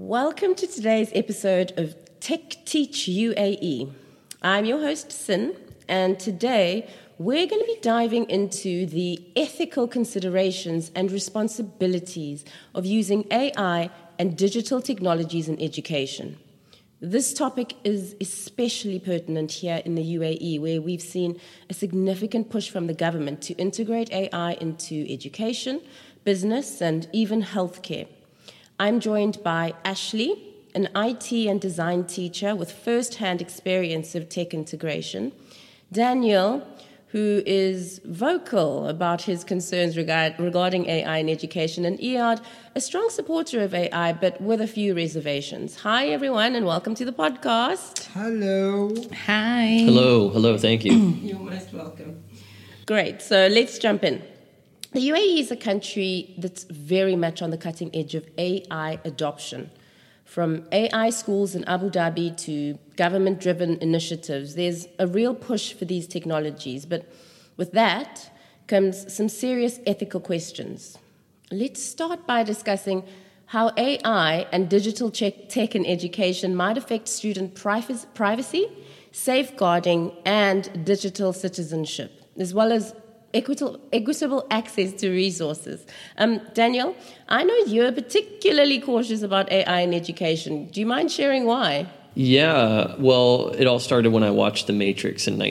Welcome to today's episode of Tech Teach UAE. I'm your host, Sin, and today we're going to be diving into the ethical considerations and responsibilities of using AI and digital technologies in education. This topic is especially pertinent here in the UAE, where we've seen a significant push from the government to integrate AI into education, business, and even healthcare. I'm joined by Ashley, an IT and design teacher with first-hand experience of tech integration, Daniel, who is vocal about his concerns regarding AI in education, and Iyad, a strong supporter of AI, but with a few reservations. Hi, everyone, and welcome to the podcast. Hello. Hi. Hello, thank you. You're most welcome. Great, so let's jump in. The UAE is a country that's very much on the cutting edge of AI adoption. From AI schools in Abu Dhabi to government-driven initiatives, there's a real push for these technologies. But with that comes some serious ethical questions. Let's start by discussing how AI and digital tech in education might affect student privacy, safeguarding, and digital citizenship, as well as equitable access to resources. Daniel, I know you're particularly cautious about AI in education. Do you mind sharing why? Yeah, well, it all started when I watched The Matrix in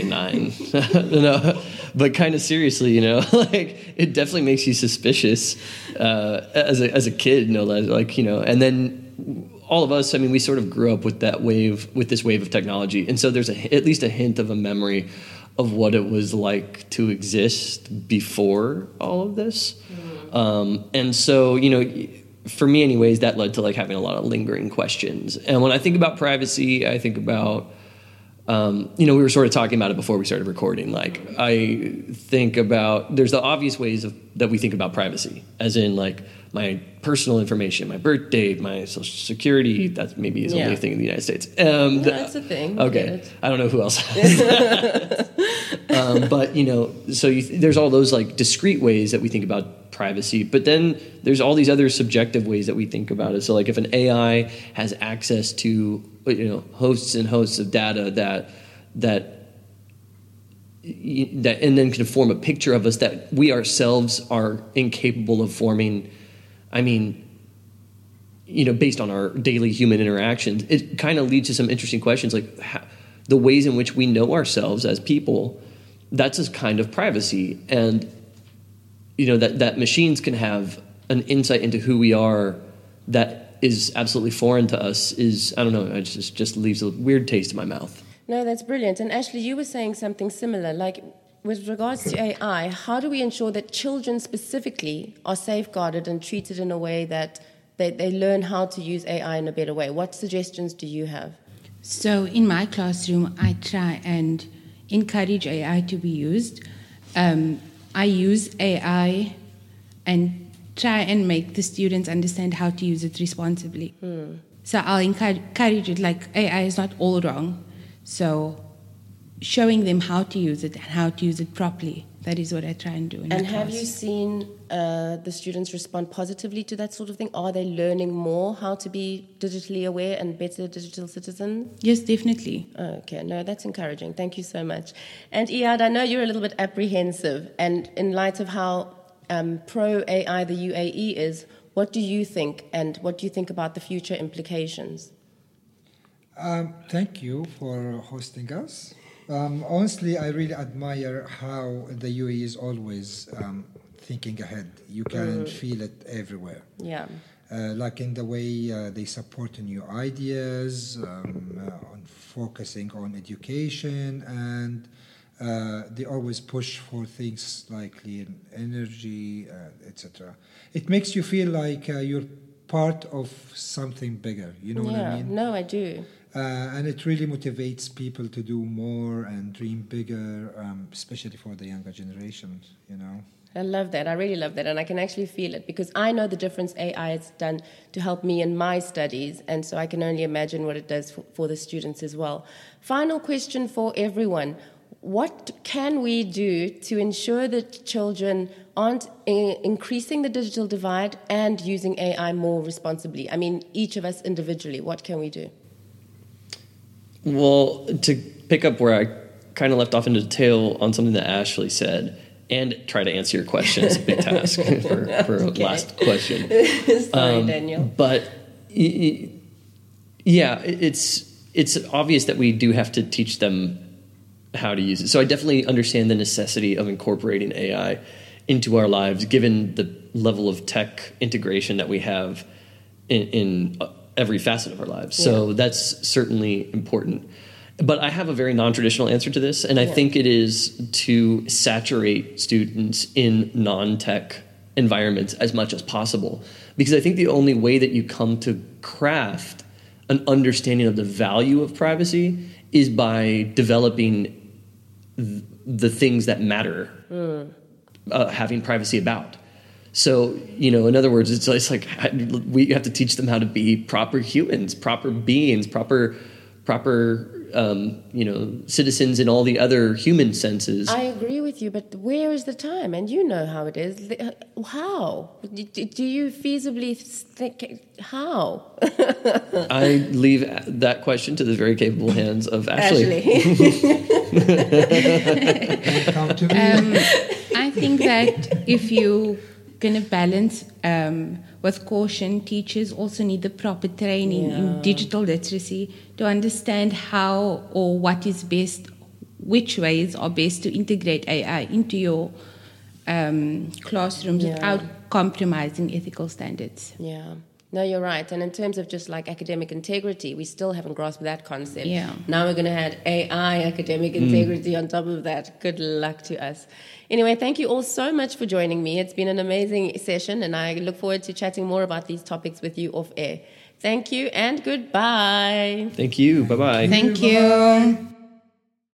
1999. But kind of seriously, like it definitely makes you suspicious as a kid, no less. And then all of us, we sort of grew up with this wave of technology, and so there's at least a hint of a memory of what it was like to exist before all of this. And so, for me anyways, that led to having a lot of lingering questions. And when I think about privacy, I think about, we were sort of talking about it before we started recording. I think about, there's the obvious ways that we think about privacy, as in my personal information, my birth date, my social security. That maybe is only a thing in the United States. That's a thing. Okay. I don't know who else has that. But, there's all those discrete ways that we think about privacy, but then there's all these other subjective ways that we think about it. So if an AI has access to, hosts and hosts of data that and then can form a picture of us that we ourselves are incapable of forming, based on our daily human interactions, it kind of leads to some interesting questions, the ways in which we know ourselves as people. That's a kind of privacy. And, that machines can have an insight into who we are that is absolutely foreign to us is, I don't know, it just leaves a weird taste in my mouth. No, that's brilliant. And Ashley, you were saying something similar, with regards to AI, how do we ensure that children specifically are safeguarded and treated in a way that they learn how to use AI in a better way? What suggestions do you have? So in my classroom, I try and encourage AI to be used. I use AI and try and make the students understand how to use it responsibly. So I'll encourage it, AI is not all wrong. So showing them how to use it and how to use it properly, that is what I try and do in And class. have you seen the students respond positively to that sort of thing? Are they learning more how to be digitally aware and better digital citizens? Yes, definitely. Okay, no, that's encouraging. Thank you so much. And Iyad, I know you're a little bit apprehensive, and in light of how pro-AI the UAE is, what do you think, and what do you think about the future implications? Thank you for hosting us. Honestly, I really admire how the UAE is always thinking ahead. You can feel it everywhere. Yeah. In the way they support new ideas, on focusing on education, and they always push for things like clean energy, etc. It makes you feel like you're part of something bigger. You know what I mean? No, I do. And it really motivates people to do more and dream bigger, especially for the younger generations, I love that. I really love that. And I can actually feel it because I know the difference AI has done to help me in my studies. And so I can only imagine what it does for the students as well. Final question for everyone. What can we do to ensure that children aren't increasing the digital divide and using AI more responsibly? I mean, each of us individually, what can we do? Well, to pick up where I kind of left off in detail on something that Ashley said, and try to answer your question, it's a big task for a last question. Sorry, Daniel. But yeah, it's obvious that we do have to teach them how to use it. So I definitely understand the necessity of incorporating AI into our lives, given the level of tech integration that we have in every facet of our lives. Yeah. So that's certainly important. But I have a very non-traditional answer to this, and I think it is to saturate students in non-tech environments as much as possible. Because I think the only way that you come to craft an understanding of the value of privacy is by developing the things that matter, having privacy about. So, in other words, it's like we have to teach them how to be proper humans, proper beings, proper citizens in all the other human senses. I agree with you, but where is the time? And you know how it is. How? Do you feasibly think, how? I leave that question to the very capable hands of Ashley. Come to me. I think that if you going to balance with caution, teachers also need the proper training in digital literacy to understand how or what is best, which ways are best to integrate AI into your classrooms without compromising ethical standards. Yeah. No, you're right. And in terms of just like academic integrity, we still haven't grasped that concept. Yeah. Now we're going to add AI academic integrity on top of that. Good luck to us. Anyway, thank you all so much for joining me. It's been an amazing session, and I look forward to chatting more about these topics with you off air. Thank you and goodbye. Thank you. Bye-bye. Thank you.